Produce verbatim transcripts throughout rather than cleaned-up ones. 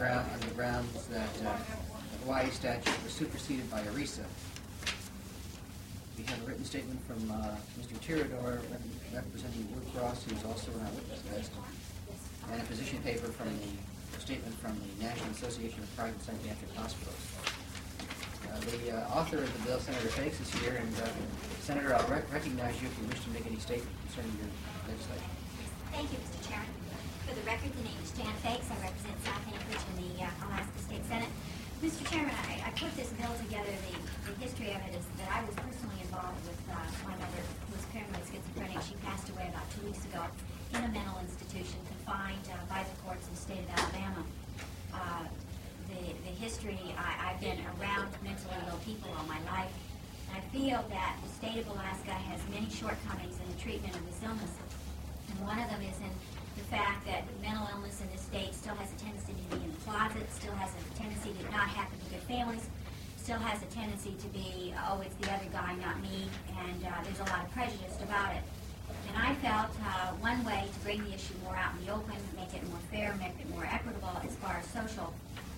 ground, on the grounds that uh, the Hawaii statute was superseded by ERISA. We have a written statement from uh, Mister Tirador representing Blue Cross, who's also on our witness list, and a position paper from the a statement from the National Association of Private Psychiatric Hospitals. Uh, the uh, author of the bill, Senator Fakes, is here, and uh, Senator, I'll rec recognize you if you wish to make any statement concerning your legislation. Thank you, Mister Chairman. For the record, the name is Jan Fakes. I represent South Anchorage in the uh, Alaska State Senate. Mister Chairman, I, I put this bill together. The, the history of it is that I was personally involved with uh, my mother, who was paranoid schizophrenic. She passed away about two weeks ago in a mental institution, confined uh, by the courts in the state of Alabama. Uh, the, the history, I, I've been around mentally ill people all my life, and I feel that the state of Alaska has many shortcomings in the treatment of this illness. And one of them is in the fact that mental illness in this state still has a tendency to be in the closet, still has a tendency to not happen to good families, still has a tendency to be, oh, it's the other guy, not me, and uh, there's a lot of prejudice about it. And I felt uh, one way to bring the issue more out in the open, make it more fair, make it more equitable as far as social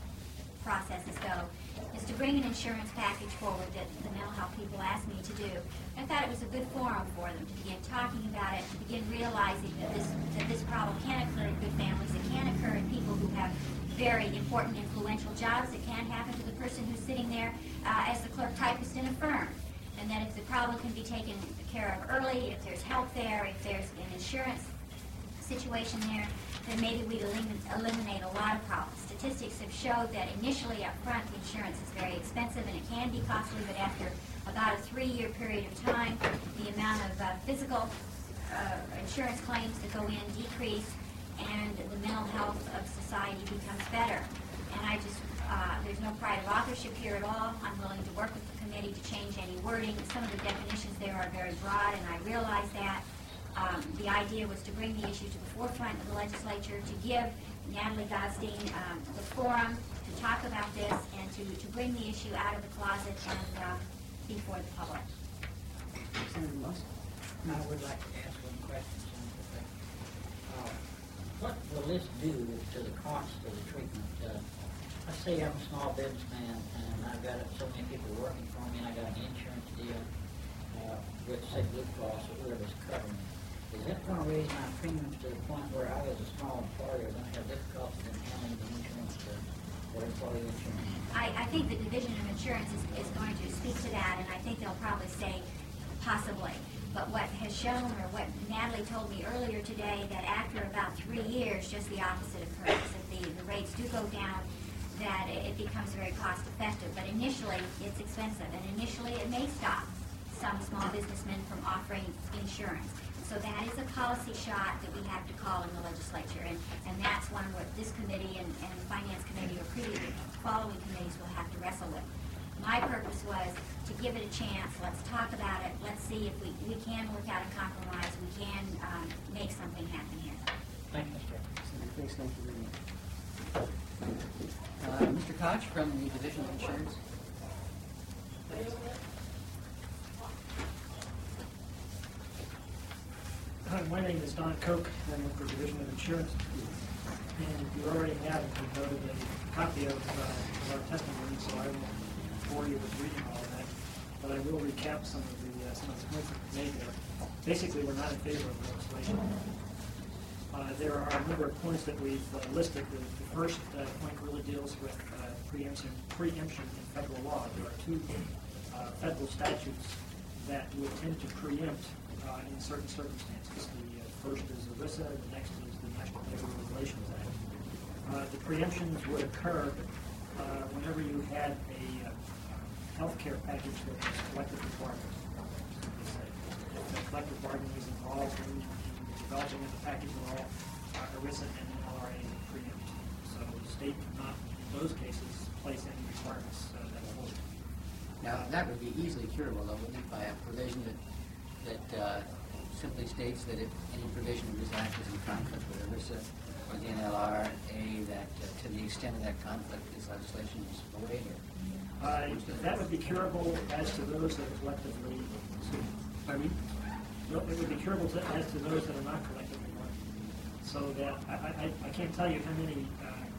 processes go, is to bring an insurance package forward that the mental health people asked me to do. I thought it was a good forum for them to begin talking about it, to begin realizing that this that this problem can occur in good families. It can occur in people who have very important, influential jobs. It can happen to the person who's sitting there uh, as the clerk typist in a firm. And that if the problem can be taken care of early, if there's help there, if there's an insurance situation there, then maybe we'd eliminate, eliminate a lot of problems. Statistics have showed that initially up front, the insurance is very expensive and it can be costly, but after about a three-year period of time, the amount of uh, physical uh, insurance claims that go in decrease and the mental health of society becomes better. And I just, uh, there's no pride of authorship here at all. I'm willing to work with the committee to change any wording. Some of the definitions there are very broad, and I realize that. Um, the idea was to bring the issue to the forefront of the legislature, to give Natalie Goldstein um, the forum to talk about this and to, to bring the issue out of the closet and uh, before the public. Senator Moss? I would like to ask one question. Uh, what will this do to the cost of the treatment? Uh, I say I'm a small businessman and I've got so many people working for me and I got an insurance deal uh, with, say, Blue Cross or whoever's covering it. Is that going to raise my premiums to the point where I, as a small employer, going to have difficulty in handling the insurance uh, or employee insurance? I, I think the Division of Insurance is, is going to speak to that, and I think they'll probably say possibly. But what has shown, or what Natalie told me earlier today, that after about three years, just the opposite occurs. If the, the rates do go down, that it, it becomes very cost effective. But initially, it's expensive, and initially it may stop some small businessmen from offering insurance. So that is a policy shot that we have to call in the legislature, and, and that's one where this committee and, and the Finance Committee or previous following committees will have to wrestle with. My purpose was to give it a chance. Let's talk about it. Let's see if we, we can work out a compromise. We can um, make something happen here. Thank you, Mister Senator Fakes, thank you very much. Uh, Mister Koch from the Division of Insurance. Hi, my name is Don Koch. I'm with the Division of Insurance. And you already have noted a copy of, uh, of our testimony, so I won't bore you with reading all of that. But I will recap some of the uh, some of the points that were made there. Basically, we're not in favor of the legislation. Uh, there are a number of points that we've uh, listed. The, the first uh, point really deals with uh, preemption, preemption in federal law. There are two uh, federal statutes that would tend to preempt Uh, in certain circumstances. The uh, first is ERISA, the next is the National Labor Relations Act. Uh, the preemptions would occur uh, whenever you had a uh, health care package that was collective bargaining. If the collective bargaining is involved in, in developing of the package at all, uh, ERISA and N L R A preempt. So the state cannot, in those cases, place any requirements uh, that hold it. Now, that would be easily curable, though, wouldn't it, by a provision that that uh, simply states that if any provision of this act is in conflict with ERISA or the N L R A, that uh, to the extent of that conflict, this legislation is obeyed here. Uh, that would be curable as to those that are collectively sued. Pardon me? Well, it would be curable to, as to those that are not collectively bargained. So that I, I, I can't tell you how many uh,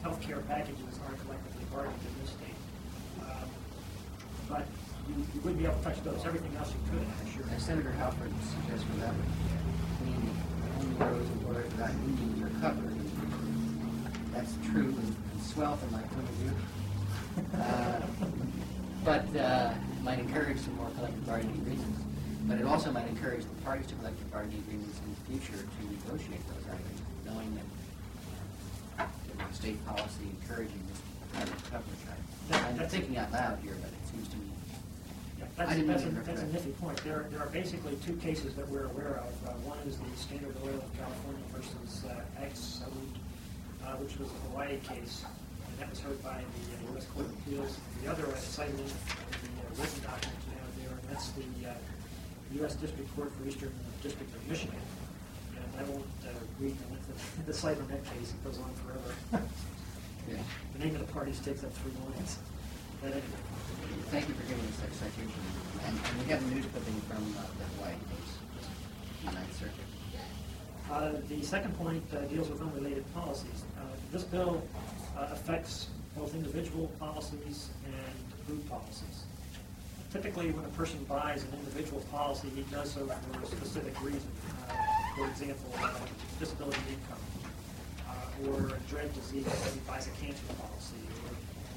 healthcare packages are collectively bargained in this state. Um, But you, you wouldn't be able to touch those. Everything else you could, I'm sure. As Senator Halford suggested, that would mean that only roads and borders without unions are covered. That's true and and swell from my point of view. Uh, But uh, it might encourage some more collective bargaining agreements. But it also might encourage the parties to collective bargaining agreements in the future to negotiate those items, knowing that uh, there's a state policy encouraging this kind of coverage. I- I'm That's- thinking out loud here, but it seems to me. Yeah, I That's, didn't that's, a, mean to that's a interrupt. nifty point. There, there are basically two cases that we're aware of. Uh, one is the Standard Oil of California versus uh, Exxon, uh, which was a Hawaii case, and that was heard by the uh, U S Court of Appeals. The other is cited in the uh, written document you have there, and that's the uh, U S District Court for Eastern District of Michigan. And I won't uh, read the, the, the cite on that case. It goes on forever. Yeah. The name of the parties takes up three lines. But anyway. Thank you for giving us that citation. And, and we have a news clipping from uh, the Hawaii case, the Ninth Circuit. Uh, the second point uh, deals with unrelated policies. Uh, this bill uh, affects both individual policies and group policies. Typically, when a person buys an individual policy, he does so for a specific reason. Uh, for example, uh, disability income, uh, or a dread disease. He buys a cancer policy, or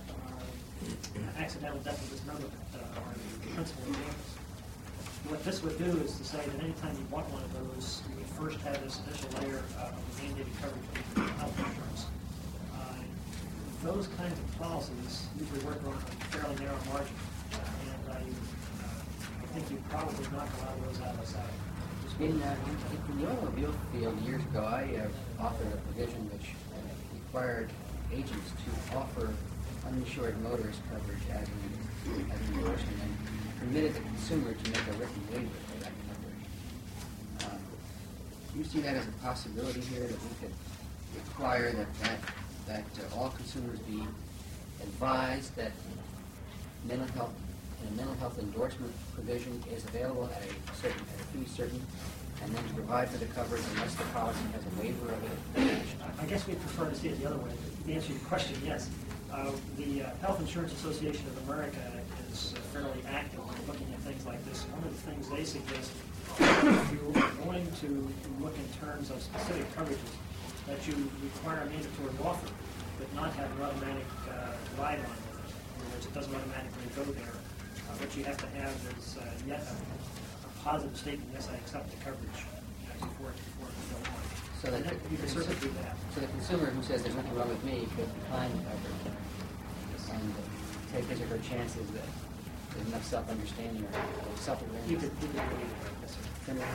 uh, accidental death of dismemberment uh, are the principal examples. What this would do is to say that anytime you bought one of those, you would first have this initial layer uh, of mandated coverage for health insurance. Uh, those kinds of policies usually work on a fairly narrow margin, uh, and I, uh, I think you probably knock a lot of those out of sight. In, uh, in the automobile field years ago, I uh, authored a provision which uh, required agents to offer uninsured motorist coverage as an, as an endorsement and permitted the consumer to make a written waiver for that coverage. Um, do you see that as a possibility here, that we could require that, that, that uh, all consumers be advised that mental health and a mental health endorsement provision is available at a certain, at a fee certain, and then to provide for the coverage unless the policy has a waiver of it? I guess we'd prefer to see it the other way. To answer your question, yes. Uh, the uh, Health Insurance Association of America is uh, fairly active in looking at things like this. One of the things they suggest, if you're going to look in terms of specific coverages, that you require a mandatory offer, but not have an automatic uh, ride on with it. In other words, it doesn't automatically go there. Uh, what you have to have is uh, yet a, a positive statement, yes, I accept the coverage, you know, before, it- before it can go on. So that And that, you can certainly do that. So the consumer who says there's nothing wrong with me could decline the coverage and take his or her chances that there's enough self-understanding or self-awareness. You could, you could do that, yes, sir. Senator?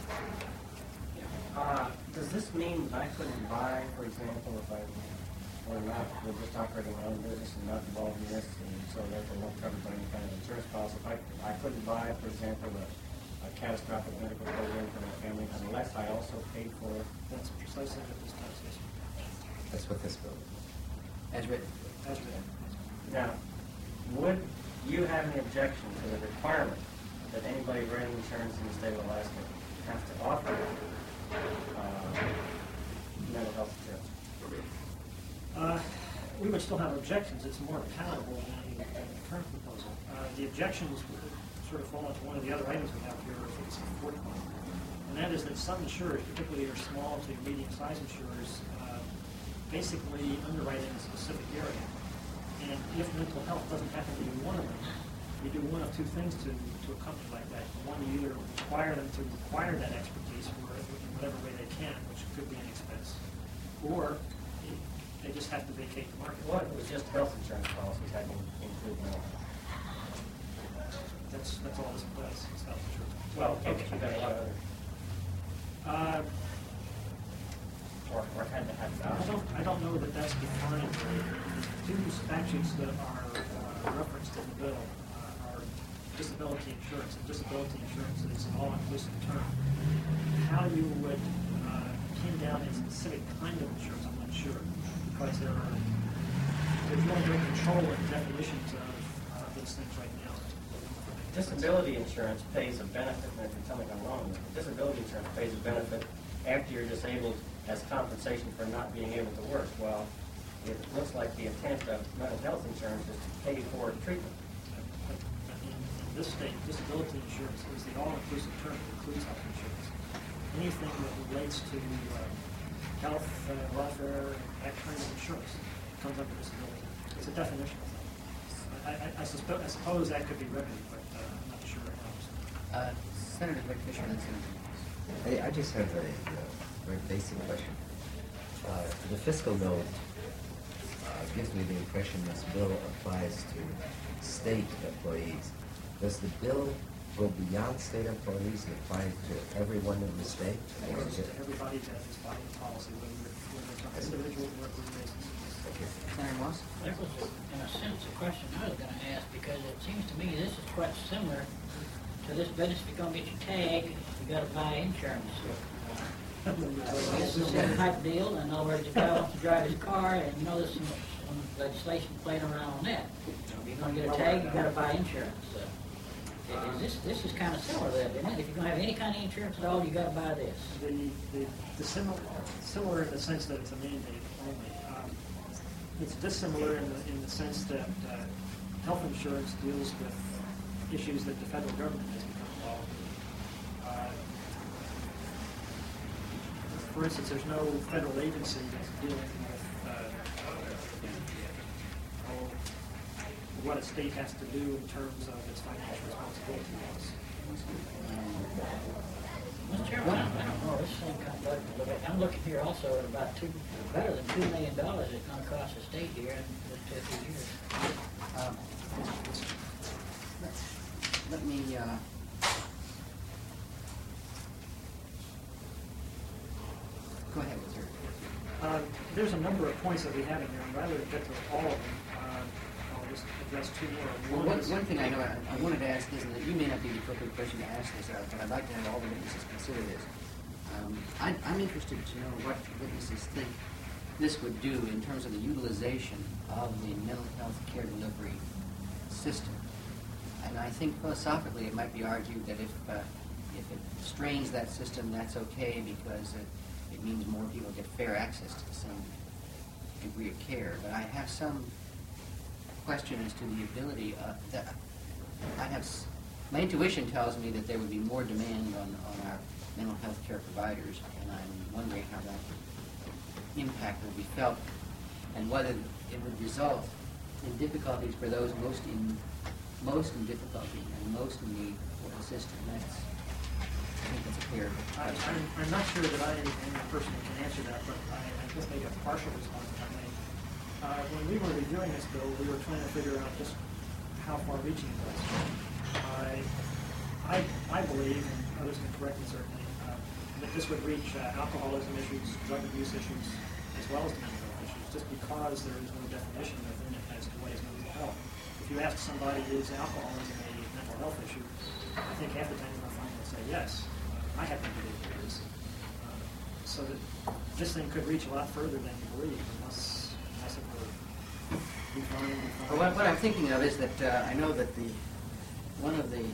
Uh, does this mean I couldn't buy, for example, if I were not, were just operating my own business and not involved in this, and so therefore not covered by any kind of insurance policy, if I, I couldn't buy, for example, a, a catastrophic medical program for my family unless I also paid for it? That's precisely what this does, yes, sir. That's what this bill is. As written. That's right. Now, would you have any objection to the requirement that anybody writing insurance in the state of Alaska have to offer uh, mental health insurance? Uh, we would still have objections. It's more palatable than, than the current proposal. Uh, the objections would sort of fall into one of the other items we have here, I think it's the fourth one. And that is that some insurers, particularly your small to medium-sized insurers, uh, basically underwrite in a specific area. And if mental health doesn't happen to be one of them, you do one of two things to, to a company like that. One, you either require them to require that expertise for it in whatever way they can, which could be an expense, or they just have to vacate the market. What if it was just health insurance policies having included mental health? That's, that's all this does, it's health insurance. Well, okay, you got a lot of other, Uh, or, or had to have I don't, I don't know that that's defined. Two statutes that are uh, referenced in the bill uh, are disability insurance, and disability insurance is an all-inclusive term. How you would uh, pin down a specific kind of insurance, I'm not sure, because there are, there's no great control in definitions of uh, those things right now. disability insurance pays a benefit, and if you tell me I'm wrong, disability insurance pays a benefit after you're disabled as compensation for not being able to work. Well, it looks like the intent of mental health insurance is to pay for treatment. But in in this state, disability insurance is the all-inclusive term that includes health insurance. Anything that relates to uh, health, uh, welfare, that kind of insurance comes under disability. It's a definitional thing. I, I, I, suspe- I suppose that could be remedied, but uh, I'm not sure how. Uh, Senator Vic Fisher, then Senator Morris. I, I just have a uh, very basic question. Uh, the fiscal note uh, gives me the impression this bill applies to state employees. Does the bill go beyond state employees and apply to everyone in the state? It goes to everybody that is buying the policy, whether whether it's an individual or a group basis. Okay. Senator Moss? That was, in a sense, a question I was gonna ask, because it seems to me this is quite similar to this business. If you're gonna get your tag, you gotta buy insurance. It's the same type deal. In other words, the guy wants to drive his car, and you know there's some, some legislation playing around on that. If you're gonna get a tag, you gotta buy insurance. Uh, Is this, this is kind of similar to that, isn't it? If you're gonna have any kind of insurance at all, you gotta buy this. The, the, the similar, similar in the sense that it's a mandate only. Um, It's dissimilar in the, in the sense that uh, health insurance deals with issues that the federal government has become involved with. Uh, For instance, there's no federal agency that's dealing with uh, oh, what a state has to do in terms of its financial responsibility laws. Mister Chairman, I I don't know, this thing kind of, like- look- I'm looking here also at about two, better than two million dollars it's gonna cost the state here in just two, three years. Um, let- Let me, uh, go ahead, sir. Uh, There's a number of points that we have in here, and rather than get to all of them, uh, I'll just address two more. Well, One one, is- one thing I know, I, I wanted to ask this, and that you may not be the appropriate person to ask this, uh, but I'd like to have all the witnesses consider this. Um, I, I'm interested to know what witnesses think this would do in terms of the utilization of the mental health care delivery system. And I think philosophically it might be argued that if, uh, if it strains that system, that's okay because it, it means more people get fair access to the same degree of care. But I have some question as to the ability of that. I have s- my intuition tells me that there would be more demand on, on our mental health care providers, and I'm wondering how that impact will be felt and whether it would result in difficulties for those most in most in difficulty and most in need for the system. That's I think that's a clear I- question. I'm, I'm not sure that I am the person who can answer that, but I, I just make a partial response if I may. Uh, when we were reviewing this bill, we were trying to figure out just how far-reaching it was. I, I, I believe, and others can correct me certainly, uh, that this would reach uh, alcoholism issues, drug abuse issues, as well as the mental health issues, just because there is no definition within it as to what is mental health. If you ask somebody, is alcoholism a mental health issue, I think half the time you're going to find them say yes. Uh, I happen to believe it is. Uh, so that this thing could reach a lot further than you believe, unless, unless it were defined, defined. Well, what, what I'm thinking of is that uh, I know that the one of the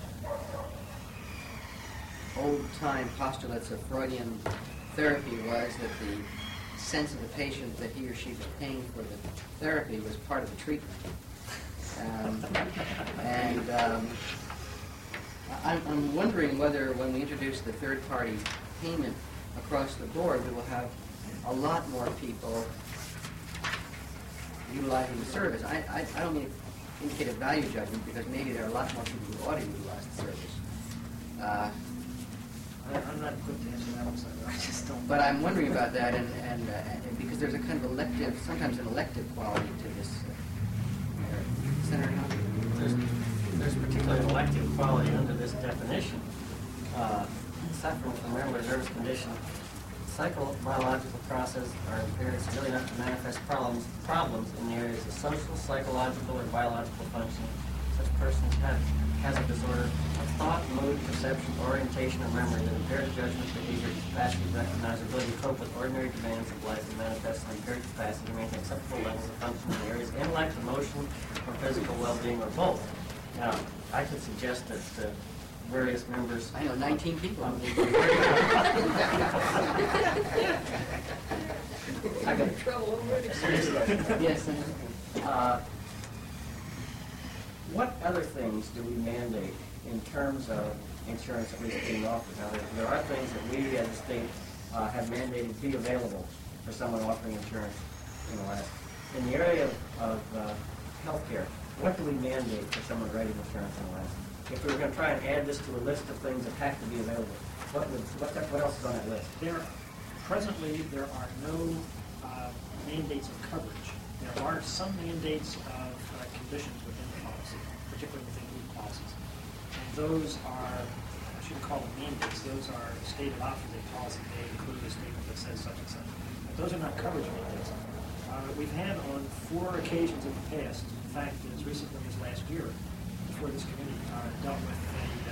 old-time postulates of Freudian therapy was that the sense of the patient that he or she was paying for the therapy was part of the treatment. Um, and um, I, I'm wondering whether when we introduce the third-party payment across the board, we will have a lot more people utilizing the service. I, I, I don't mean to indicate a value judgment because maybe there are a lot more people who ought to utilize the service. Uh, I, I'm not equipped to answer that one, so I just don't. but I'm wondering about that, and, and, uh, and because there's a kind of elective, sometimes an elective quality to this. Uh, Senator Humphrey? There's, there's particularly an elective quality under this definition. Uh, suffering from memory nervous condition, psychobiological process are impaired severely enough to manifest problems problems in the areas of social, psychological, or biological function. Such persons have has a disorder of thought, mood, perception, orientation, or memory that impairs judgment, behavior, capacity to recognize, ability to cope with ordinary demands of life, and manifests an impaired capacity to maintain acceptable levels of function in the areas of intellect, emotion, or physical well-being, or both. Now, I could suggest that uh, various members. I know nineteen people. I got trouble already. Seriously, Yes, Senator. Uh, What other things do we mandate in terms of insurance that we're being offered? Now, there, there are things that we as a state uh, have mandated be available for someone offering insurance in Alaska. In the area of, of uh, healthcare, what do we mandate for someone writing insurance in Alaska? If we were going to try and add this to a list of things that have to be available, what, would, what, what else is on that list? There, presently, there are no uh, mandates of coverage. There are some mandates of uh, conditions within the policy, particularly within group policies. And those are, I shouldn't call them mandates, those are stated options. A policy may include a statement that says such and such. But those are not coverage mandates. Uh, we've had on four occasions in the past, in fact, as recently as last year, before this committee uh, dealt with a uh,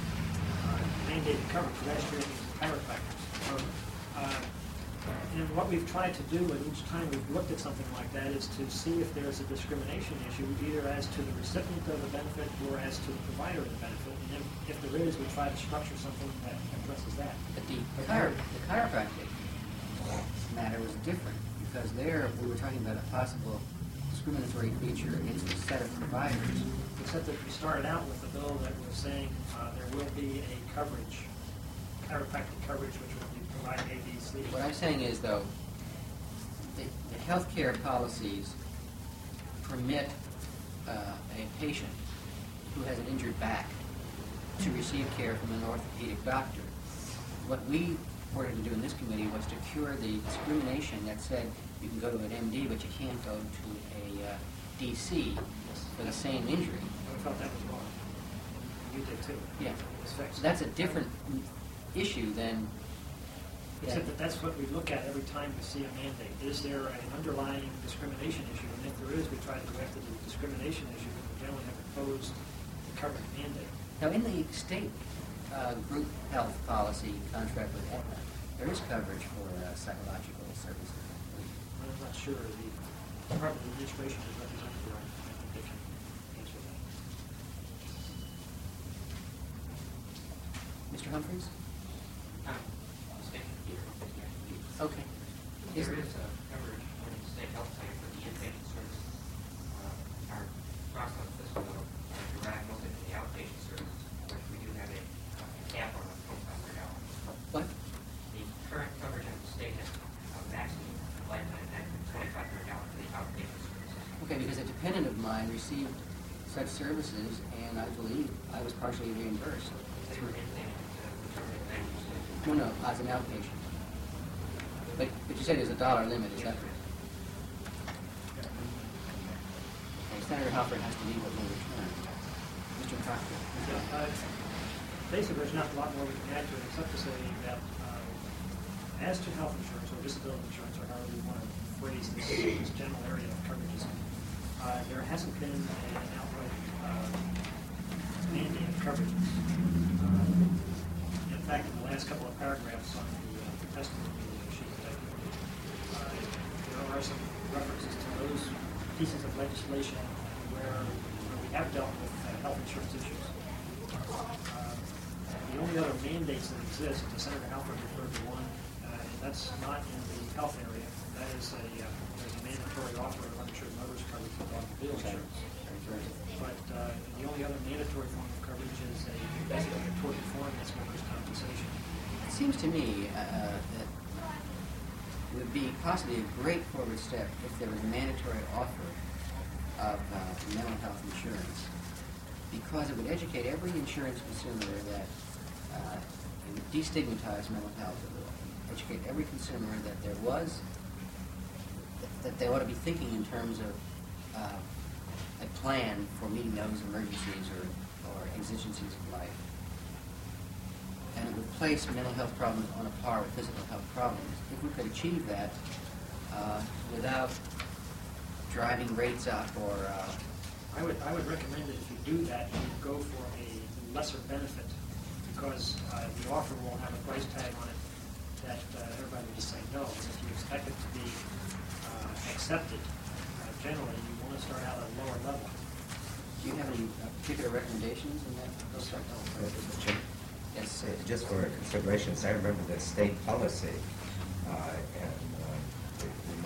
uh, mandated coverage. Last year it was chiropractors. Uh, And what we've tried to do, and each time we've looked at something like that, is to see if there's a discrimination issue, either as to the recipient of the benefit or as to the provider of the benefit. And if, if there is, we try to structure something that addresses that. But the chiro- the chiropractic matter was different, because there, we were talking about a possible discriminatory feature against a set of providers. Except that we started out with a bill that was saying uh, there will be a coverage, chiropractic coverage, which will be provided A, B, C. What I'm saying is, though, the, the healthcare policies permit uh, a patient who has an injured back to receive care from an orthopedic doctor. What we wanted to do in this committee was to cure the discrimination that said you can go to an M D, but you can't go to a uh, D C for the same injury. I felt that was wrong. You did too. Yeah. It's fixed. So that's a different issue than... Except that that's what we look at every time we see a mandate. Is there an underlying discrimination issue? And if there is, we try to go after the discrimination issue, but we generally have opposed the coverage mandate. Now, in the state uh, group health policy contract with Aetna, there is coverage for uh, psychological services. I'm not sure. The Department of Administration is represented there. I think they can answer that. Mister Humphreys? Um, I'll stay here. Okay. There is a coverage for the state health plan for the inpatient service. Uh, our cost of fiscal note are derived mostly from the outpatient service, which we do have a uh, cap on twenty-five hundred dollars. What? The current coverage of the state has a maximum lifetime net of twenty-five hundred dollars for the outpatient services. Okay, because a dependent of mine received such services, and I believe I was partially reimbursed. They were inpatient, uh, determined at ninety percent. No, no, as an outpatient. But, but you said there's a dollar limit, is that correct? Okay, Senator Halpern has to leave at no return. Mister Proctor? Uh, Basically, there's not a lot more we can add to it, except to say that uh, as to health insurance or disability insurance, or however you want to phrase this, this general area of coverages, uh, there hasn't been an outright uh, mandate of coverages. Uh, in fact, in the last couple of paragraphs on the uh, testimony sheet, uh, there are some references to those pieces of legislation where, where we have dealt with uh, health insurance issues. Uh, The only other mandates that exist, the Senator Halpern referred to one, uh, and that's not in the health area. That is a, uh, there's a mandatory offer of uninsured motorist coverage with automobile insurance. But uh, the only other mandatory form of coverage is a basically a tort reform, that's workers' compensation. It seems to me uh, that it would be possibly a great forward step if there was a mandatory offer of uh, mental health insurance, because it would educate every insurance consumer that uh, it would destigmatize mental health. It would educate every consumer that there was, that, that they ought to be thinking in terms of uh, a plan for meeting those emergencies or, or exigencies of life. And it would place mental health problems on a par with physical health problems. If we could achieve that uh, without driving rates up or uh, I would, I would recommend that if you do that, you go for a lesser benefit, because uh, the offer will have a price tag on it that uh, everybody will just say no. And if you expect it to be uh, accepted, uh, generally, you want to start out at a lower level. do you have any uh, particular recommendations in that respect? Yes. Uh, Just for considerations, I remember the state policy, uh, and uh, we we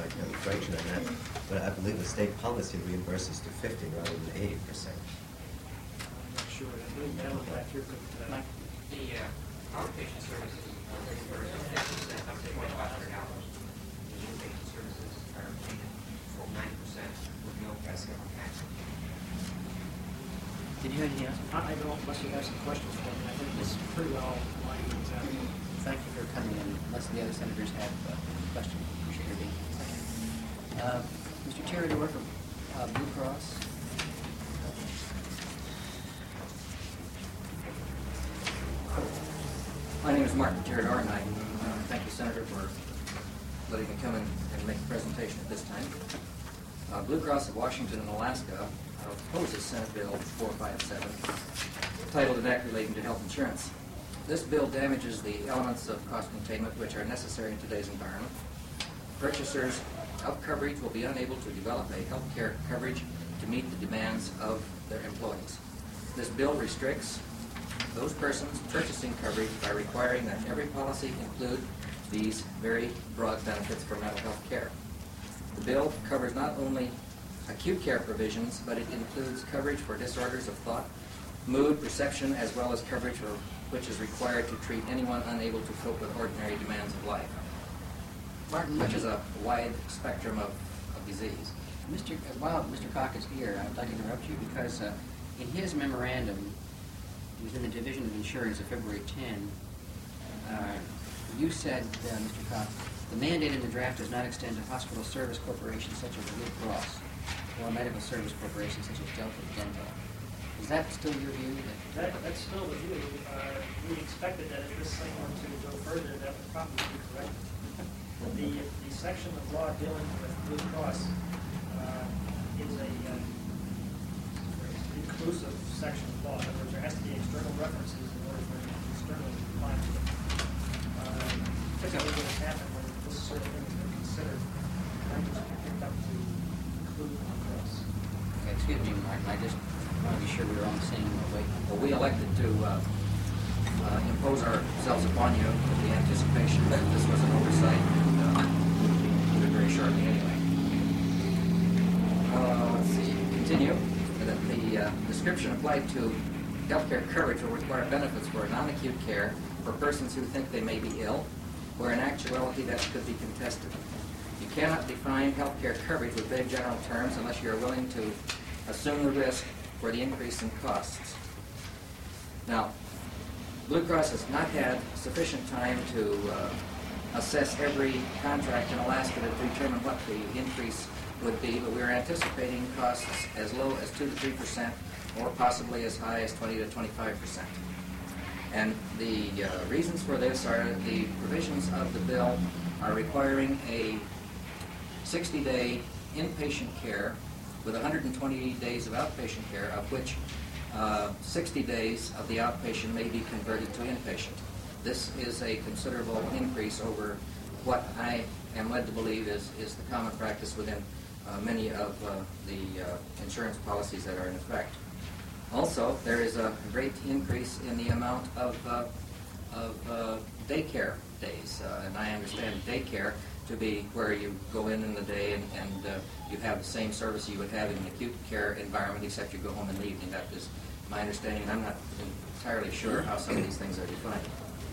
might have a correction on that, but I believe the state policy reimburses to fifty rather than eighty percent. I'm not sure. I believe Alan back here could, uh, The uh, outpatient services are reimbursed fifty percent up to twenty-five hundred dollars. The inpatient services are paid full nine percent with no tax. Did you have anything else? I I don't, unless you have some questions for me, I think this is pretty well aligned with exactly. Thank you for coming in, unless the other senators have uh, questions. Appreciate your being here. Uh, Mister Tirador from uh, Blue Cross. My name is Martin Tirador, and I uh, thank you, Senator, for letting me come in and make a presentation at this time. Uh, Blue Cross of Washington and Alaska uh, opposes Senate Bill four five seven, titled An Act Relating to Health Insurance. This bill damages the elements of cost containment which are necessary in today's environment. Purchasers of coverage will be unable to develop a health care coverage to meet the demands of their employees. This bill restricts those persons purchasing coverage by requiring that every policy include these very broad benefits for mental health care. The bill covers not only acute care provisions, but it includes coverage for disorders of thought, mood, perception, as well as coverage for which is required to treat anyone unable to cope with ordinary demands of life, Martin, which is a wide spectrum of, of disease. Mister uh, While Mister Cock is here, I'd like to interrupt you because uh, in his memorandum, it was in the Division of Insurance of February tenth, uh, you said, uh, Mister Cock, the mandate in the draft does not extend to hospital service corporations such as Blue Cross or medical service corporations such as Delta Dental. Is that still your view? That That, that's still the view. Uh, we expected that if this thing were to go further, that would probably be correct. The, the section of law dealing with Blue Cross uh, is a uh, inclusive section of law. In other words, there has to be external references in order for it to be externally compliant with it. Uh, typically what has happened when this sort of thing has been considered, language has been picked up to include Blue Cross. Okay, excuse me, Martin, I just want to be sure we're on the same way. Well, we elected to uh, uh, impose ourselves upon you with the anticipation that this was an oversight, and uh, we'll do it very shortly anyway. Uh, let's see, continue. That the uh, description applied to healthcare coverage will require benefits for non-acute care for persons who think they may be ill, where in actuality that could be contested. You cannot define healthcare coverage with vague general terms unless you are willing to assume the risk for the increase in costs. Now, Blue Cross has not had sufficient time to uh, assess every contract in Alaska to determine what the increase would be, but we are anticipating costs as low as two to three percent, or possibly as high as twenty to twenty-five percent. And the uh, reasons for this are the provisions of the bill are requiring a sixty-day inpatient care with one hundred twenty days of outpatient care, of which uh, sixty days of the outpatient may be converted to inpatient. This is a considerable increase over what I am led to believe is, is the common practice within uh, many of uh, the uh, insurance policies that are in effect. Also, there is a great increase in the amount of, uh, of uh, daycare days, uh, and I understand daycare to be where you go in in the day and, and uh, you have the same service you would have in an acute care environment, except you go home in the evening. That is my understanding, and I'm not entirely sure how some of these things are defined.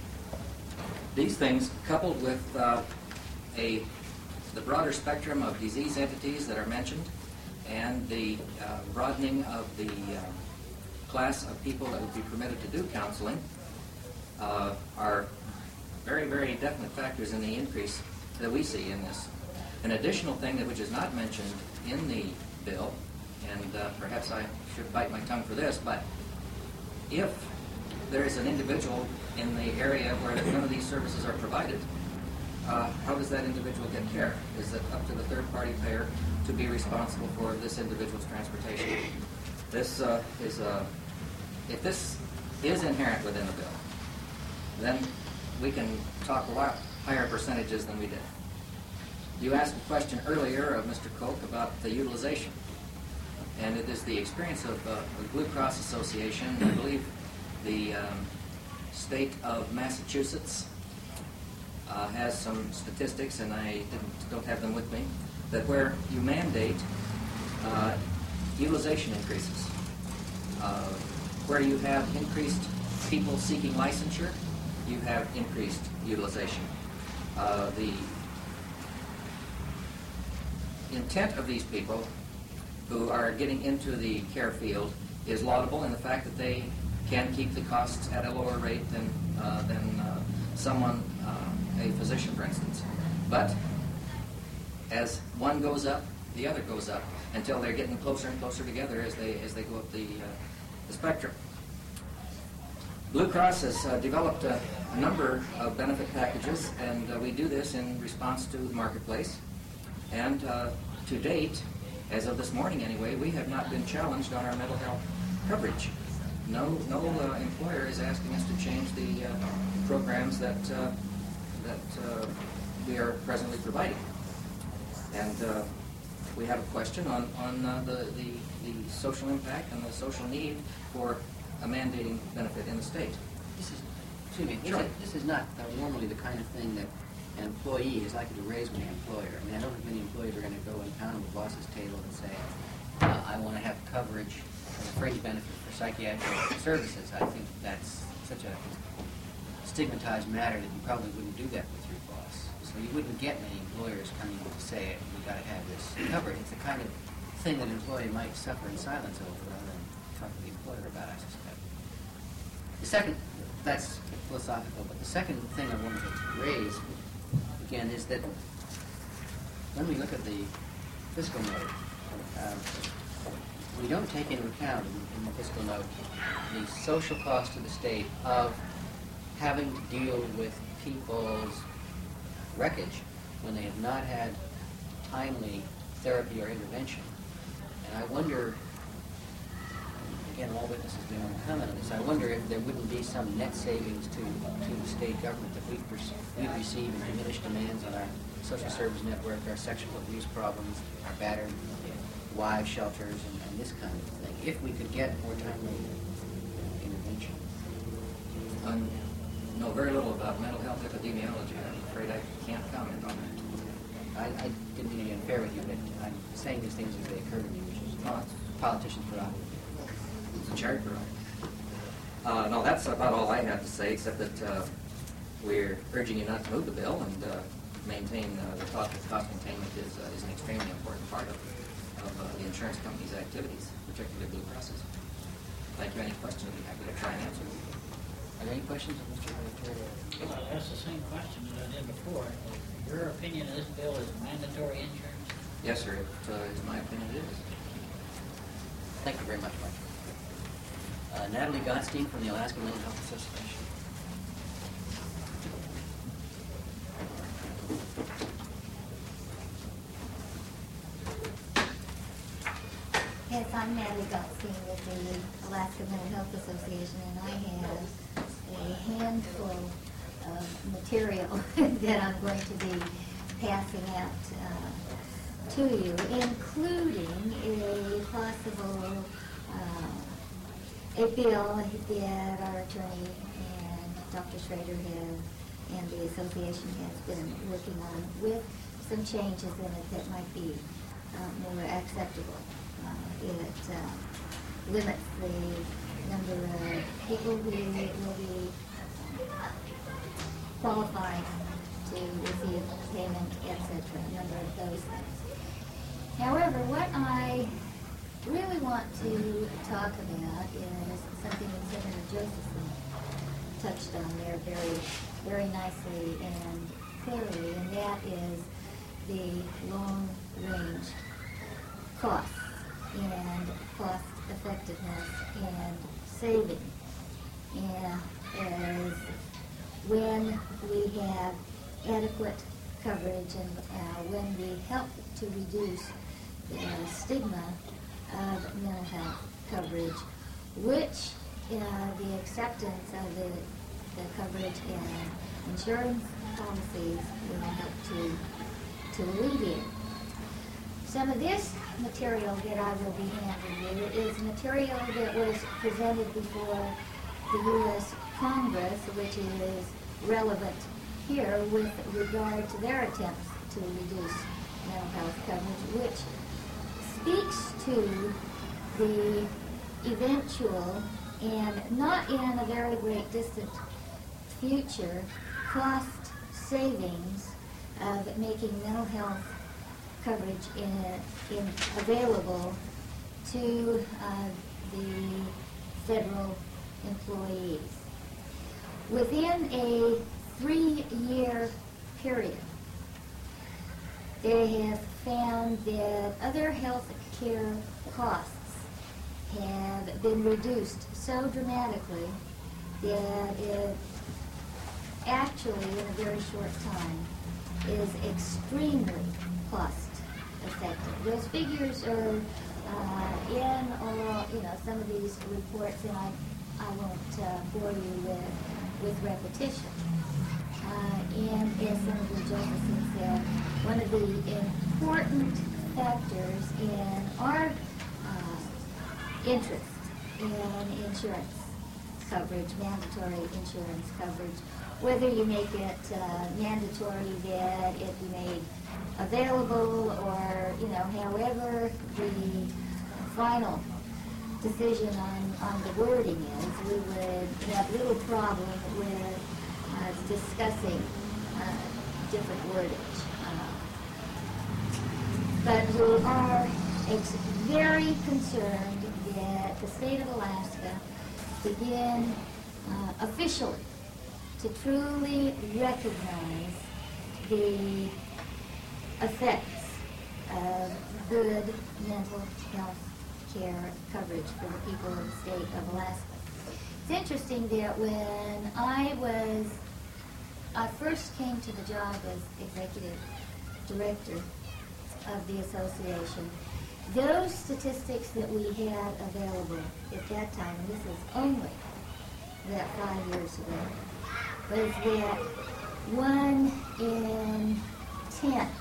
These things, coupled with uh, a the broader spectrum of disease entities that are mentioned, and the uh, broadening of the uh, class of people that would be permitted to do counseling, uh, are very, very definite factors in the increase that we see in this. An additional thing that which is not mentioned in the bill, and uh, perhaps I should bite my tongue for this, but if there is an individual in the area where none of these services are provided, uh, how does that individual get care? Is it up to the third-party payer to be responsible for this individual's transportation? This uh, is a, if this is inherent within the bill, then we can talk a lot higher percentages than we did. You asked a question earlier of Mister Koch about the utilization, and it is the experience of uh, the Blue Cross Association, I believe the um, state of Massachusetts, uh, has some statistics, and I didn't, don't have them with me, that where you mandate, uh, utilization increases. Uh, where you have increased people seeking licensure, you have increased utilization. Uh, the intent of these people who are getting into the care field is laudable in the fact that they can keep the costs at a lower rate than, uh, than uh, someone, uh, a physician, for instance. But as one goes up, the other goes up, until they're getting closer and closer together as they, as they go up the, uh, the spectrum. Blue Cross has uh, developed a, a number of benefit packages, and uh, we do this in response to the marketplace. And uh, to date, as of this morning anyway, we have not been challenged on our mental health coverage. No, no uh, employer is asking us to change the uh, programs that uh, that uh, we are presently providing. And uh, we have a question on on uh, the, the the social impact and the social need for a mandating benefit in the state. This is, excuse me, this Sure. is, this is not uh, normally the kind of thing that an employee is likely to raise with an employer. I mean, I don't think many employees are going to go and pound on the boss's table and say, uh, I want to have coverage as a fringe benefit for psychiatric services. I think that's such a stigmatized matter that you probably wouldn't do that with your boss. So you wouldn't get many employers coming to say, we've got to have this covered. It's the kind of thing that an employee might suffer in silence over rather than talk to the employer about, I suspect. The second, that's philosophical, but the second thing I wanted to raise, again, is that when we look at the fiscal note, um, we don't take into account in, in the fiscal note the social cost to the state of having to deal with people's wreckage when they have not had timely therapy or intervention. And I wonder, again, all witnesses may want to comment on this, I wonder if there wouldn't be some net savings to, to the state government that we, we receive in diminished demands on our social service network, our sexual abuse problems, our battered wives shelters, and, and this kind of thing, if we could get more timely intervention. I know very little about mental health epidemiology. I'm afraid I can't comment on that. I, I didn't mean to be unfair with you, but I'm saying these things as they occur to me, which is Oh, politicians' prerogative. It's a charity program. Uh, no, that's about all I have to say, except that uh, we're urging you not to move the bill and uh, maintain uh, the thought that cost containment is, uh, is an extremely important part of, of uh, the insurance company's activities, particularly Blue Cross's. Thank you. Any questions? I'd be happy to try and answer. Are there any questions of Mister Turner? Well, I asked the same question that I did before. Your opinion of this bill is mandatory insurance? Yes, sir. It uh, is my opinion it is. Thank you very much, Mike. Uh, Natalie Gottstein from the Alaska Mental Health Association. Yes, I'm Natalie Gottstein with the Alaska Mental Health Association, and I have a handful of material that I'm going to be passing out uh, to you, including a possible uh, a bill that our attorney and Doctor Schrader have, and the association has been working on, with some changes in it that might be uh, more acceptable. Uh, it uh, limits the number of people who will be qualified to receive payment, et cetera, a number of those things. However, what I really want to talk about is something that Senator Josephson touched on there very, very nicely and clearly, and that is the long-range costs and cost effectiveness and saving. And as when we have adequate coverage and uh, when we help to reduce the stigma of mental health coverage, which uh, the acceptance of the, the coverage and insurance policies will help to, to alleviate. Some of this material that I will be handing you is material that was presented before the U S Congress, which is relevant here with regard to their attempts to reduce mental health coverage, which speaks to the eventual and not in a very great distant future cost savings of making mental health coverage in, in available to uh, the federal employees. Within a three-year period, they have found that other health care costs have been reduced so dramatically that it actually, in a very short time, is extremely cost effective. Those figures are uh, in all, you know, some of these reports, and I, I won't uh, bore you with, with repetition. Uh, and as Senator Jefferson said, one of the important factors in our uh, interest in insurance coverage, mandatory insurance coverage, whether you make it uh, mandatory that it be made available or, you know, however the final decision on, on the wording is, we would have little problem with uh, discussing uh, different wordage. Uh, but we are ex- very concerned that the state of Alaska begin uh, officially to truly recognize the effects of good mental health care coverage for the people of the state of Alaska. It's interesting that when I was, I first came to the job as executive director of the association, those statistics that we had available at that time, and this is only that five years ago, was that one in ten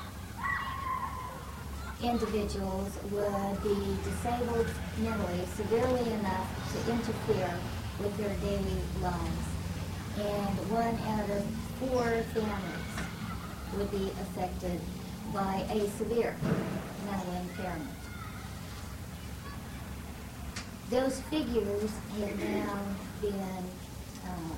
individuals would be disabled mentally severely enough to interfere with their daily lives. And one out of four families would be affected by a severe mental impairment. Those figures have now been uh,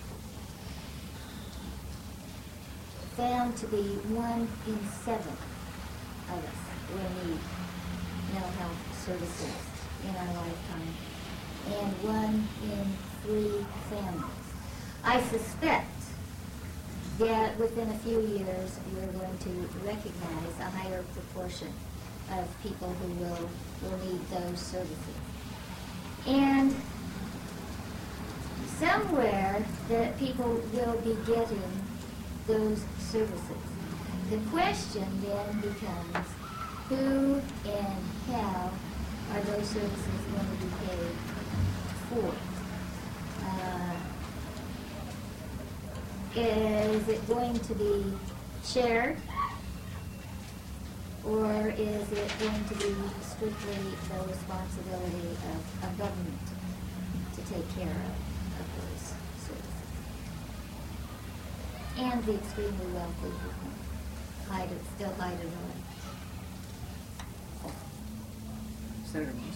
found to be one in seven of us will need mental health services in our lifetime, and one in three families. I suspect that within a few years we're going to recognize a higher proportion of people who will, will need those services. And somewhere that people will be getting those services. The question then becomes, who and how are those services going to be paid for? Uh, is it going to be shared, or is it going to be strictly the responsibility of, of government to take care of, of those services? And the extremely wealthy who hide it, still hide it away. Senator Meese.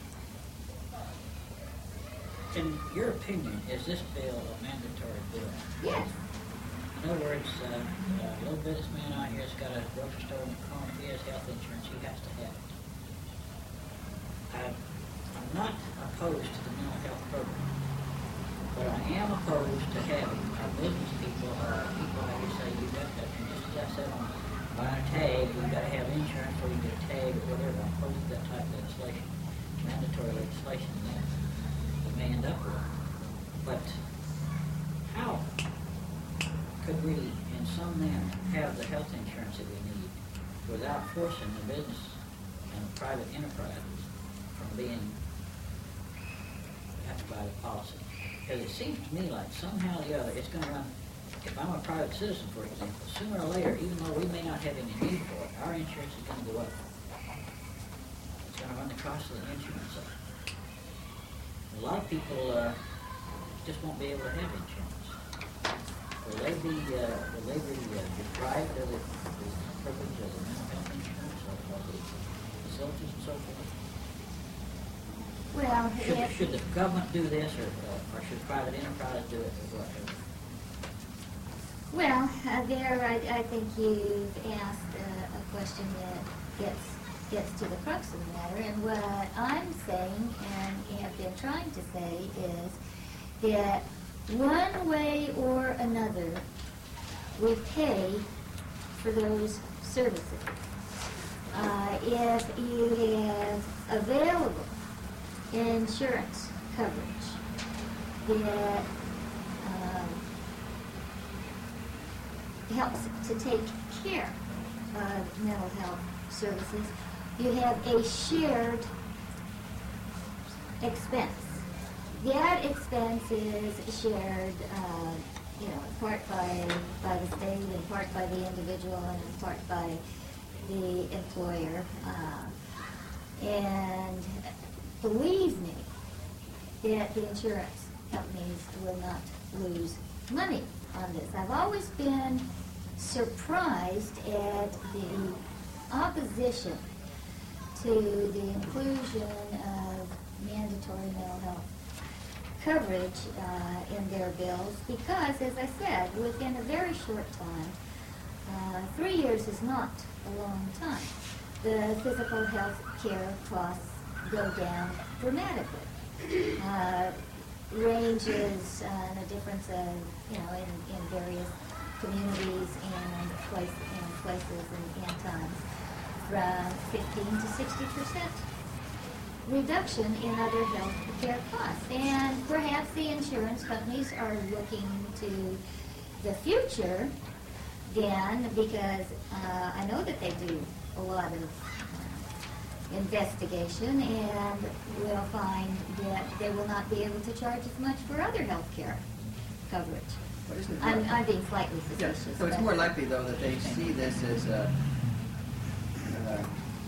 In your opinion, is this bill a mandatory bill? Yes. In other words, uh, a little businessman out here has got a grocery store in the corner. If he has health insurance, he has to have it. I, I'm not opposed to the mental health program, but I am opposed to having our business people, uh, people out here say, you've got to, and just as I said on buying a tag, you've got to have insurance or you get a tag or whatever. I'm opposed to that type of legislation, mandatory legislation that we may end up with. But how could we, in some manner, have the health insurance that we need without forcing the business and the private enterprises from being have to buy the policy? Because it seems to me like somehow or the other it's going to run. If I'm a private citizen, for example, sooner or later, even though we may not have any need for it, our insurance is going to go up. It's going to run the cost of the insurance up. A lot of people uh, just won't be able to have insurance. will they be, uh, will they be uh, deprived of the the privilege of the mental health insurance of of the facilities and so forth? Well, Should, if, should the government do this, or, uh, or should private enterprise do it, or what? well, uh, there, I, I think you've asked uh, a question that gets, gets to the crux of the matter, and what I'm saying, and have been trying to say, is that one way or another, we pay for those services. Uh, if you have available insurance coverage that um, helps to take care of mental health services, you have a shared expense. That expense is shared, uh, you know, in part by, by the state, in part by the individual, and in part by the employer. Uh, and believe me, that the insurance companies will not lose money on this. I've always been surprised at the opposition to the inclusion of mandatory mental health coverage uh, in their bills because, as I said, within a very short time, uh, three years is not a long time, the physical health care costs go down dramatically. Uh, ranges uh, and a difference of, you know, in, in various communities and, place, and places and, and times from fifteen to sixty percent reduction in other health care costs. And perhaps the insurance companies are looking to the future then, because uh, I know that they do a lot of uh, investigation, and will find that they will not be able to charge as much for other health care coverage. But isn't it I'm, more- I'm being slightly Yeah, facetious. so it's but- more likely, though, that they see this as a, uh,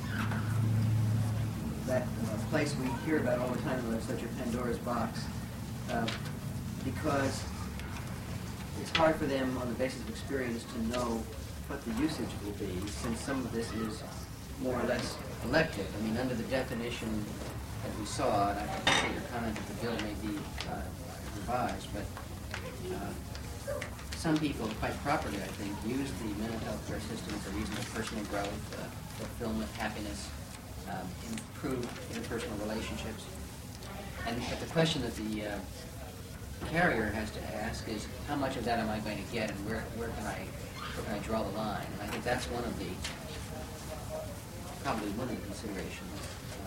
that uh, place we hear about all the time, where it's such a Pandora's box, uh, because it's hard for them, on the basis of experience, to know what the usage will be, since some of this is more or less elective. I mean, under the definition that we saw, and I appreciate your comment that the bill may be uh, revised, but uh, some people, quite properly, I think, use the mental health care system for reasons of personal growth, uh, fulfillment, happiness, um, improved interpersonal relationships. And but the question that the uh, carrier has to ask is, how much of that am I going to get, and where where can I where can I draw the line? And I think that's one of the probably one of the considerations.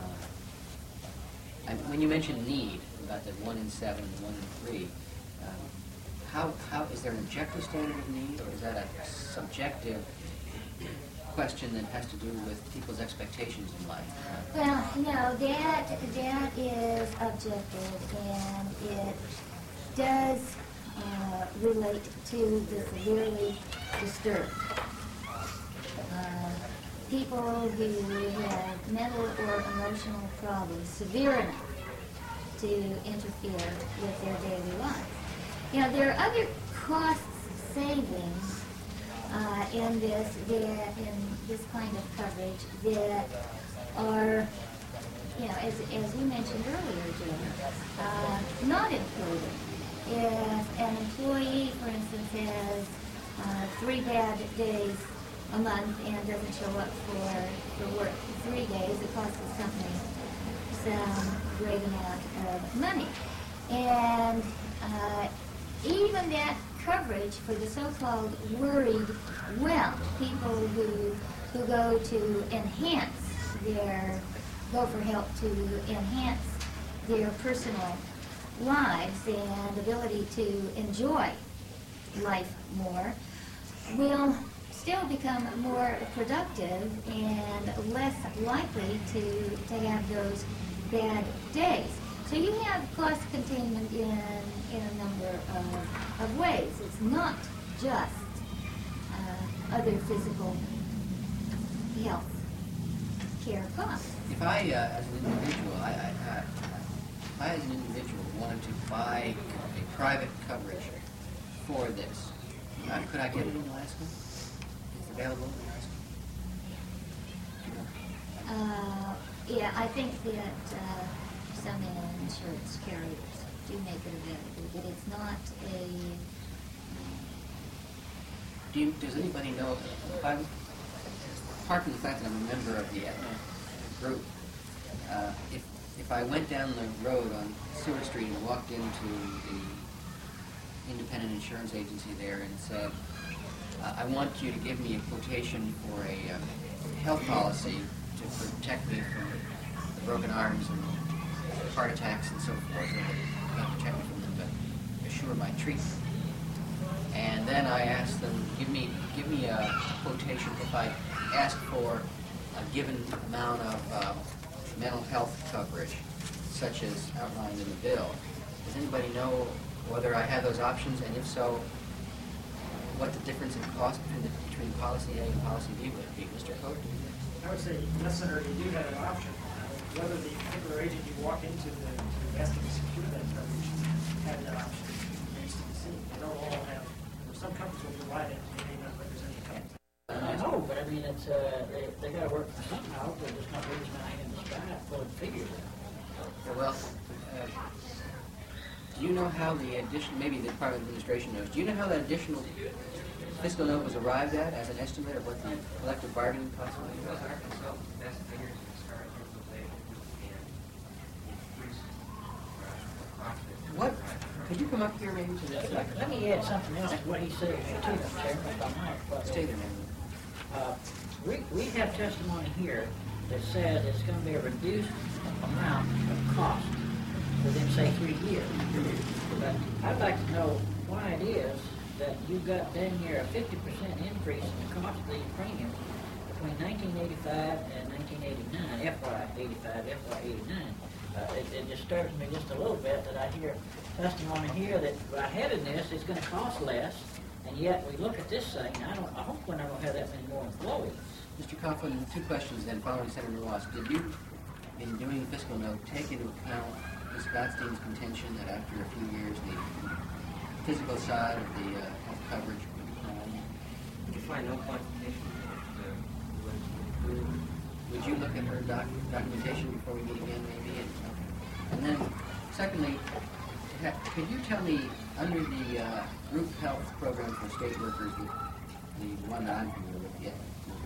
Uh, and when you mentioned need, about the one in seven and the one in three, um, how how is there an objective standard of need, or is that a subjective question that has to do with people's expectations in life? Well, no, that, that is objective, and it does uh, relate to the severely disturbed. Uh, people who have mental or emotional problems severe enough to interfere with their daily lives. You know, there are other cost savings uh, in this, that, in this kind of coverage that are, you know, as, as you mentioned earlier, Jim, uh, not included. If an employee, for instance, has uh, three bad days a month and doesn't show up for, for work for three days, it costs the company some great amount of money. And uh, even that coverage for the so-called worried well, people who, who go to enhance their, go for help to enhance their personal lives and ability to enjoy life more, will still become more productive and less likely to, to have those bad days. So you have cost containment in, in a number of, of ways. It's not just uh, other physical health care costs. If I, uh, as an individual, I, I, uh, if I, as an individual, wanted to buy a private coverage for this, Uh, could I get it in Alaska? It's available in Alaska? Uh, yeah, I think that, uh, some insurance carriers do make it available, but it's not a, Do you, does anybody know, if I'm, apart from the fact that I'm a member of the Aetna group, uh, if, if I went down the road on Seward Street and walked into the independent insurance agency there and said, uh, I want you to give me a quotation for a uh, health policy to protect me from the broken arms and heart attacks and so forth, and not protect me from them, but assure my treatment. And then I asked them, give me, give me a quotation if I ask for a given amount of uh, mental health coverage, such as outlined in the bill. Does anybody know whether I have those options, and if so, what the difference in cost between, the, between policy A and policy B would be? Mister Cote? I would say, yes, Senator, you do have an option. Uh, Whether the particular agent you walk into the, to the ask to secure that coverage had that option remains to be seen. They don't all have, some companies will provide it, they may not represent the company. I know, but I mean, it's, uh, they, they gotta work somehow, they're just not raising my hand in the sky, pulling figures out. Well, uh, do you know how the addition, maybe the Department of Administration knows, do you know how that additional fiscal note was arrived at as an estimate of what the collective bargaining possibility was? Those are consultant best figures as far as utilization and increase uh, profit. What, could you come up here maybe to this? Let let me add something else to what he said too, Mister Chairman, if I might. but, Stay there, man. Uh, we, we have testimony here that says it's gonna be a reduced amount of cost within, say, three years. But I'd like to know why it is that you've got dang near a fifty percent increase in the cost of these premiums between nineteen eighty-five and nineteen eighty-nine, F Y eighty-five, F Y eighty-nine. Uh, it, it disturbs me just a little bit that I hear testimony here that lightheadedness is gonna cost less, and yet we look at this thing, I don't, I hope we're not gonna have that many more employees. Mister Coughlin, two questions then, following Senator Ross. Did you, in doing the fiscal note, take into account Miz Gottstein's contention that after a few years, the physical side of the uh, health coverage would decline? We can find no quantification that uh, was approved. Would you look at her doc documentation before we meet again, maybe? And, okay. And then, secondly, ha could you tell me, under the uh, group health program for state workers, the, the one that I'm familiar with, yeah,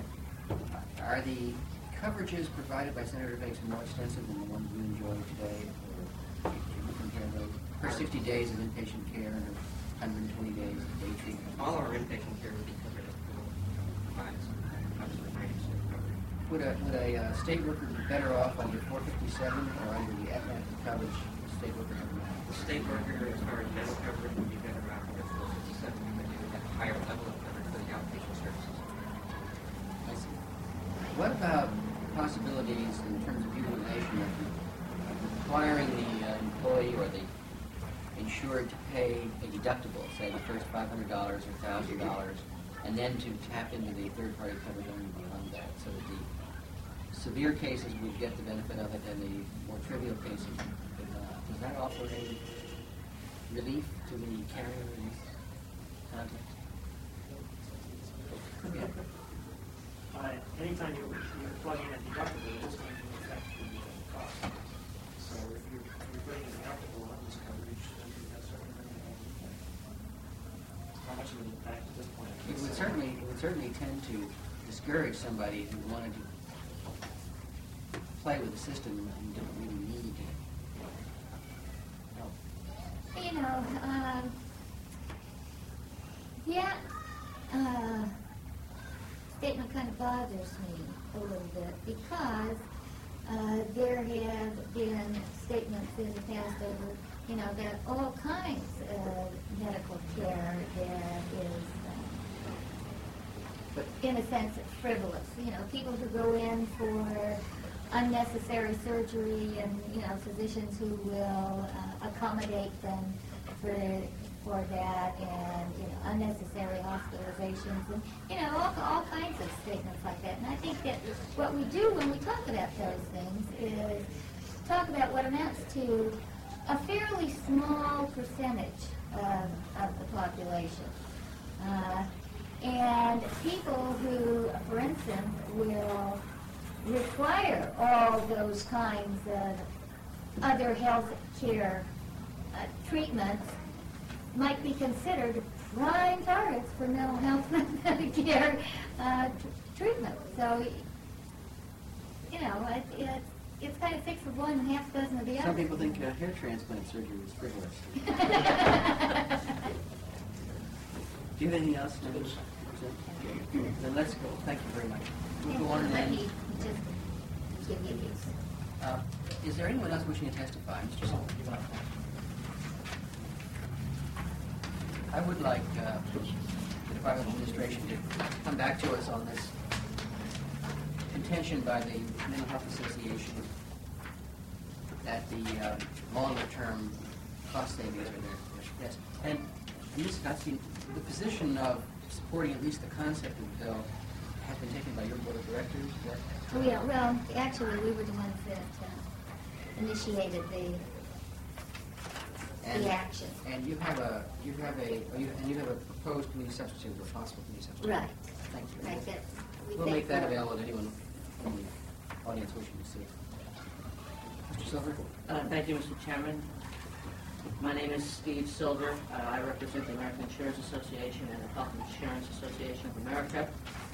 are the coverages provided by Senator Banks more extensive than the ones we enjoy today? Or can you compare those? For sixty days of inpatient care and one hundred twenty days of day treatment? All our inpatient care would be covered up to provides approximately ninety percent coverage. Would a, would a uh, state worker be better off under four fifty-seven or under the Aetna coverage state worker have now? The state worker, as far as dental coverage, would be better off under four fifty-seven because you would have a higher level of coverage for the outpatient services. I see. What about possibilities in terms of utilization of, of requiring the uh, employee or the insured to pay a deductible, say the first five hundred dollars or one thousand dollars, and then to tap into the third-party coverage only beyond that, so that the severe cases would get the benefit of it and the more trivial cases would not? Does that offer any relief to the carrier in this context? Yeah. Uh, anytime you, you're plugging in a deductible, it's going to affect the uh, cost. So if you're, if you're putting a deductible on this coverage, then that's certainly going to have how much of an impact at this point? It would certainly, it would certainly tend to discourage somebody who wanted to play with the system and didn't really need help. you know, um, yeah, uh, statement kind of bothers me a little bit because uh, there have been statements in the past over, you know, that all kinds of medical care that is, uh, in a sense, frivolous. You know, people who go in for unnecessary surgery and, you know, physicians who will uh, accommodate them for for that, and, you know, unnecessary hospitalizations, and, you know, all, all kinds of statements like that. And I think that what we do when we talk about those things is talk about what amounts to a fairly small percentage of, of the population. Uh, and people who, for instance, will require all those kinds of other health care uh, treatments might be considered prime targets for mental health Medicare uh, t- treatment. So, you know, it, it, it's kind of six of one and half dozen of the other. Some people think uh, hair transplant surgery is frivolous. Do you have anything else to present? Then let's go. Thank you very much. We'll go on and Let then. me just give you these. Uh, is there anyone else wishing to testify, Mister Silver? I would like uh, the Department of Administration to come back to us on this contention by the Mental Health Association that the uh, longer-term cost savings are there. Yes. And Miz Gottstein, the position of supporting at least the concept of the bill has been taken by your board of directors. Is that Oh, yeah, well, actually, we were the ones that uh, initiated the, And- the action. And you have a, you have a, oh, you- and you have a proposed community substitute, or possible community substitute. Right. Thank you. Right, that we We'll think make that will- available to anyone from the audience wishing to see it. Mister Silver? Uh, Thank you, Mister Chairman. My name is Steve Silver. Uh, I represent the American Insurance Association and the Health Insurance Association of America.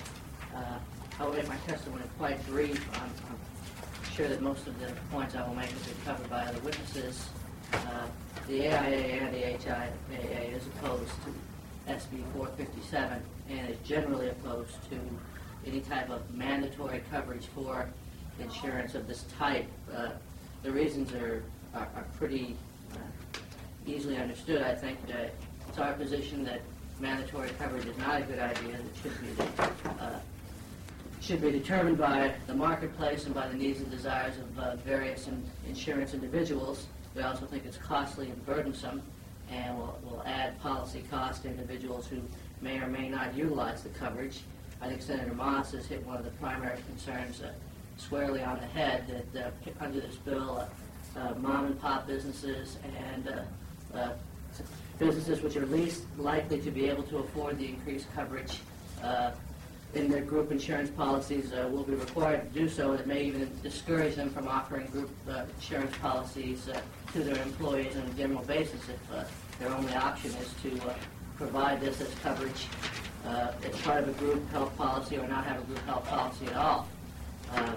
Uh, I will make my testimony quite brief. I'm, I'm sure that most of the points I will make will be covered by other witnesses. Uh, the A I A and the H I A A is opposed to S B four fifty-seven and is generally opposed to any type of mandatory coverage for insurance of this type. Uh, the reasons are, are, are pretty uh, easily understood. I think that it's our position that mandatory coverage is not a good idea. It should be uh, should be determined by the marketplace and by the needs and desires of uh, various in, insurance individuals. We also think it's costly and burdensome, and will, will add policy cost to individuals who may or may not utilize the coverage. I think Senator Moss has hit one of the primary concerns uh, squarely on the head, that uh, under this bill, uh, uh, mom and pop businesses and uh, uh, businesses which are least likely to be able to afford the increased coverage uh, in their group insurance policies uh, will be required to do so, and it may even discourage them from offering group uh, insurance policies uh, to their employees on a general basis if uh, their only option is to uh, provide this as coverage uh, as part of a group health policy or not have a group health policy at all. Uh,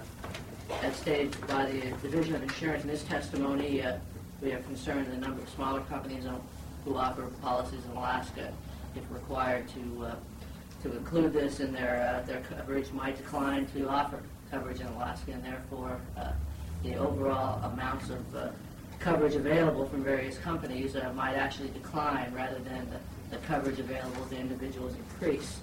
as stated by the Division of Insurance in this testimony, uh, we are concerned that the number of smaller companies on, who offer policies in Alaska, if required to uh, to include this in their uh, their coverage, might decline to offer coverage in Alaska, and therefore uh, the overall amounts of uh, coverage available from various companies uh, might actually decline rather than the, the coverage available to individuals increase.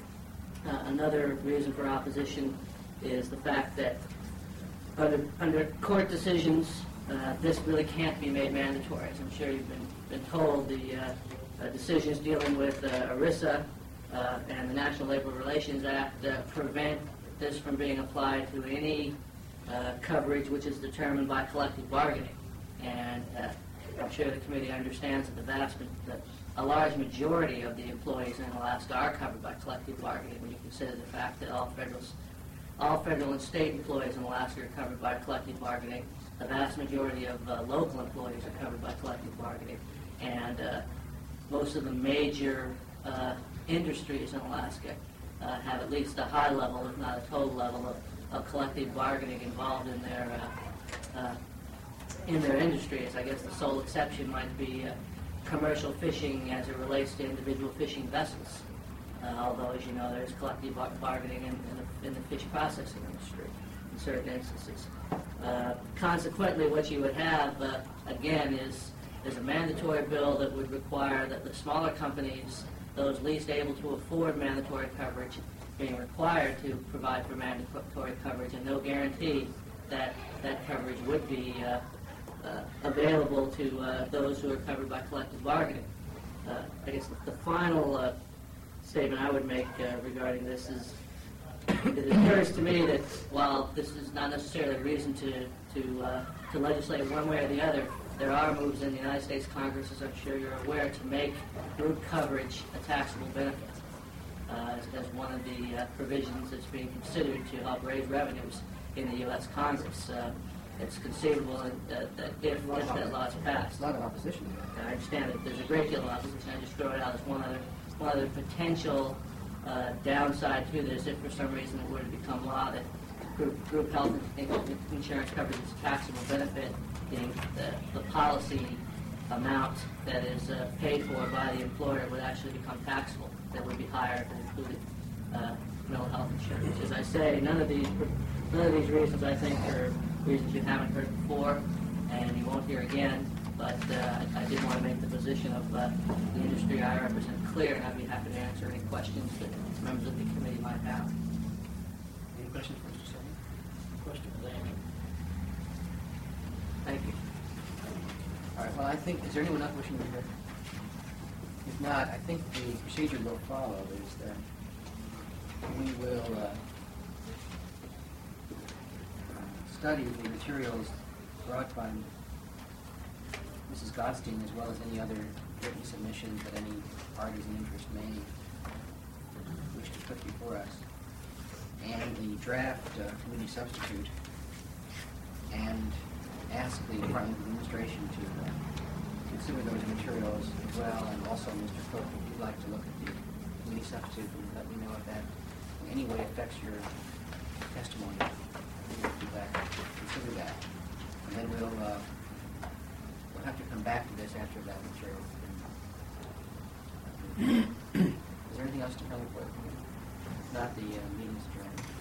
Uh, another reason for opposition is the fact that under, under court decisions, uh, this really can't be made mandatory. As I'm sure you've been, been told, the uh, uh, decisions dealing with uh, ERISA uh, and the National Labor Relations Act uh, prevent this from being applied to any uh, coverage which is determined by collective bargaining. And uh, I'm sure the committee understands that the vast, that a large majority of the employees in Alaska are covered by collective bargaining when you consider the fact that all federal, all federal and state employees in Alaska are covered by collective bargaining. The vast majority of uh, local employees are covered by collective bargaining. And uh, most of the major uh, industries in Alaska uh, have at least a high level, if not a total level, of, of collective bargaining involved in their uh, uh, in their industries. I guess the sole exception might be uh, commercial fishing as it relates to individual fishing vessels. Uh, although, as you know, there's collective bar- bargaining in, in, the, in the fish processing industry in certain instances. Uh, consequently, what you would have, uh, again, is, is a mandatory bill that would require that the smaller companies, those least able to afford mandatory coverage, being required to provide for mandatory coverage, and no guarantee that that coverage would be uh, uh, available to uh, those who are covered by collective bargaining. Uh, I guess the, the final uh, statement I would make uh, regarding this is it occurs to me that while this is not necessarily a reason to to, uh, to legislate one way or the other, there are moves in the United States Congress, as I'm sure you're aware, to make group coverage a taxable benefit. uh, as, as one of the uh, provisions that's being considered to help raise revenues in the U S Congress. Uh, it's conceivable that, that if, if that law is passed. There's a lot of opposition to that. I understand that there's a great deal of opposition. I just throw it out as one other, one other potential uh, downside to this if for some reason it were to become law that group, group health in- insurance coverage is a taxable benefit. The, the, the policy amount that is uh, paid for by the employer would actually become taxable. That would be higher if it included uh, mental health insurance. As I say, none of these none of these reasons I think are reasons you haven't heard before, and you won't hear again. But uh, I, I did want to make the position of uh, the industry I represent clear, and I'd be happy to answer any questions that members of the committee might have. Any questions for Mister Sullivan? Question was answered. Thank you. All right, well, I think, is there anyone else wishing to be heard? If not, I think the procedure we'll follow is that we will uh, study the materials brought by Missus Godstein, as well as any other written submissions that any parties in interest may wish to put before us, and the draft uh, committee substitute, and ask the Department of Administration to uh, consider those materials as well, and also Mister Cook, if you'd like to look at the committee substitute and let me know if that in any way affects your testimony. We'll do that, consider that. And then we'll, uh, we'll have to come back to this after that material. Is there anything else to come before the committee? If not, the uh, meeting is adjourned.